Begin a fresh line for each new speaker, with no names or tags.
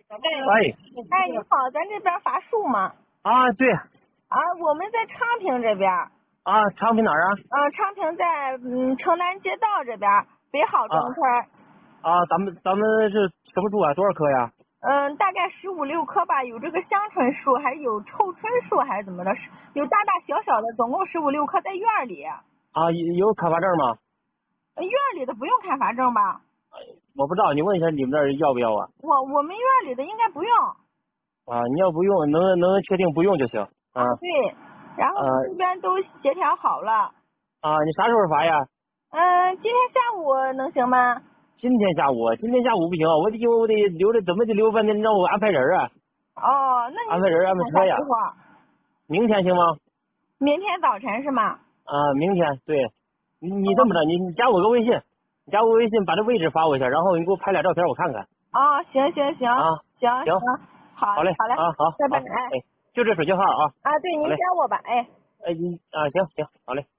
喂，
哎，你好，咱这边伐树吗？
啊，对，
啊，我们在昌平这边。
啊，昌平哪儿啊？
昌平在城南街道这边北好庄村。
咱们是什么树啊？多少棵呀？
大概15、16棵吧，有这个香椿树，还有臭椿树，还是怎么的？有大大小小的，总共15、16棵，在院里。
啊，有开发证吗？
院里的不用开发证吧？
我不知道，你问一下你们那儿要不要啊？
我们院里的应该不用。
啊，你要不用，能确定不用就行。啊，
对，然后这边都协调好了。
啊，你啥时候发呀？
今天下午能行吗？
今天下午不行，我得留着，怎么得留半天，让我安排人啊？
哦，那你
安排人安排车呀？
啥时候？
明天行吗？
明天早晨是吗？
啊，明天对。你这么着，你加我个微信，把这位置发我一下，然后你给我拍俩照片我看看。
哦，行，
啊，
行，
行，
好
好嘞，
好嘞，
啊好，
拜拜，
好，哎，就这手机号啊。
对，您
好嘞，
加我吧，哎。
哎，行，好嘞。